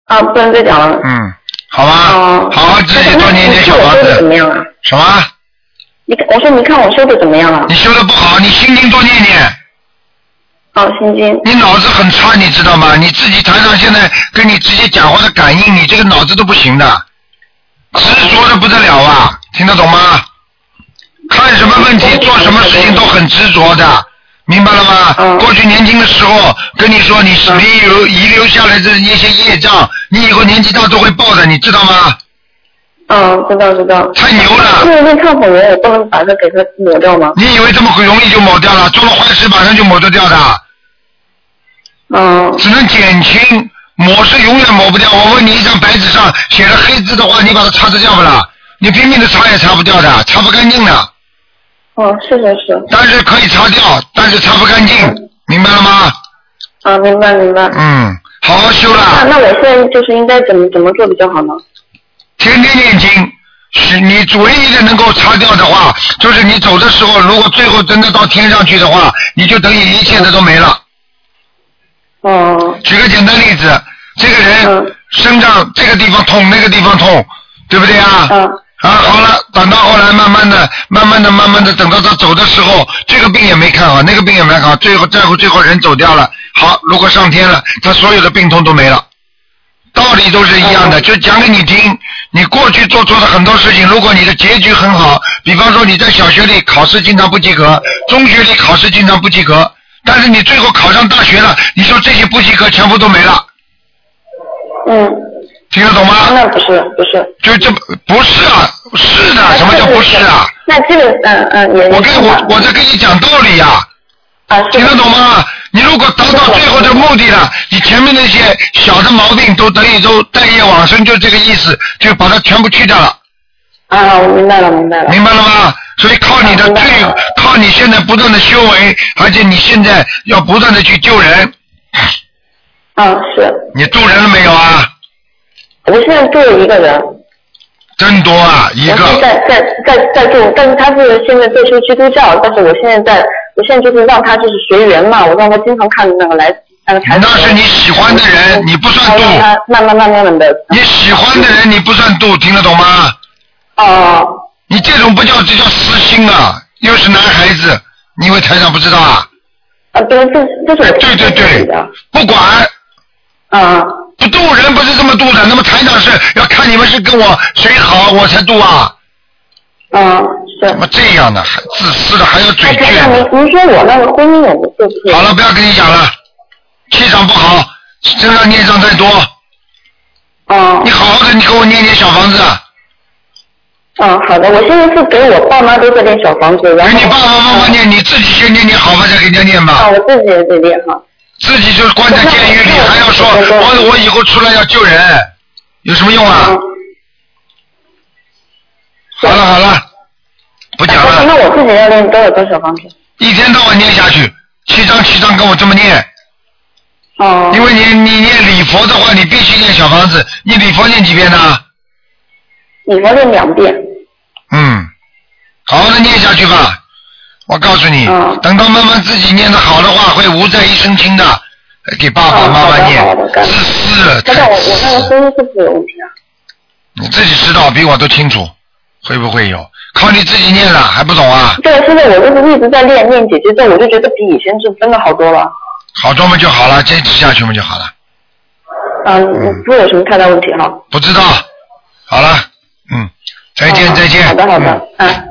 啊，不能再讲了。 好吧，好好自己多念点小房子。 怎么样啊？ 什么？ 我说你看我修的怎么样啊？ 你修的不好，你心经多念念。 好，心经。 你脑子很差，你知道吗？你自己台上现在跟你直接讲话的感应，你这个脑子都不行的，执着的不得了啊！听得懂吗？看什么问题、做什么事情都很执着的，明白了吗？过去年轻的时候跟你说，你遗留下来的一些业障，你以后年纪大都会报的，你知道吗？ 知道。 太牛了！ 因为那看火人，我不能把它给它抹掉吗？ 你以为这么容易就抹掉了？做了坏事马上就抹得掉的？只能减轻，抹是永远抹不掉。我问你，一张白纸上写了黑字的话，你把它擦得掉不啦？你拼命的擦也擦不掉的，擦不干净的。 是。 但是可以擦掉，但是擦不干净，明白了吗？ 明白。 好好修了。 那我现在就是应该怎么做比较好呢？ 天天念经，是你唯一的能够擦掉的话，就是你走的时候，如果最后真的到天上去的话，你就等于一切的都没了。举个简单例子，这个人身上这个地方痛，那个地方痛，对不对啊？好了，等到后来慢慢的，等到他走的时候，这个病也没看好，那个病也没看好，最后人走掉了。好，如果上天了，他所有的病痛都没了。道理都是一样的，就讲给你听。你过去做错的很多事情，如果你的结局很好，比方说你在小学里考试经常不及格，中学里考试经常不及格，但是你最后考上大学了，你说这些不及格全部都没了。听得懂吗？ 那不是。 就这不是啊，是的，什么叫不是啊？ 那这个我在跟你讲道理呀。听得懂吗？你如果达到最后的目的了，你前面那些小的毛病都等于都带业往生，就这个意思，就把它全部去掉了。 我明白了。明白了吗？所以靠你现在不断的修为，而且你现在要不断的去救人。 是。 你助人了没有啊？ 我现在助了一个人。 真多啊，一个。 我在助，但是他是现在在修基督教，但是我现在就是让他就是随缘嘛，我让他经常看那个台。 那是你喜欢的人，你不算度。 慢慢的。 你喜欢的人，你不算度，听得懂吗？你这种这叫私心啊，又是男孩子，你以为台长不知道啊？ 对，这是对，不管。不度人不是这么度的，那么台长是要看你们是跟我谁好，我才度啊。 是。 怎么这样的，还自私的，还要嘴倔。 您说我那个婚姻我不是。 好了，不要跟你讲了，气场不好，身上孽障太多。你好好的，你给我念小房子。 好的，我现在是给我爸妈都在念小房子，然后。给你爸爸妈妈念，你自己先念好吧，再给人家念吧。 我自己也得念哈。 自己就是关在监狱里，还要说我以后出来要救人，有什么用啊？好了，不讲了。 那我自己要念多少小房子？ 一天到晚念下去，7张跟我这么念。因为你念礼佛的话，你必须念小房子。你礼佛念几遍呢？ 礼佛念2遍。 好好的念下去吧。我告诉你，等到慢慢自己念得好的话，会无债一身轻的，给爸爸妈妈念。自私。 但是我那个婚姻是不是有问题啊？ 你自己知道，比我都清楚，会不会有？靠你自己念了，还不懂啊？ 对，现在我就是一直在念姐姐咒，我就觉得比以前是真的好多了。好多嘛就好了，坚持下去嘛就好了。 不会有什么太大问题哈。 不知道，好了，再见。 好的。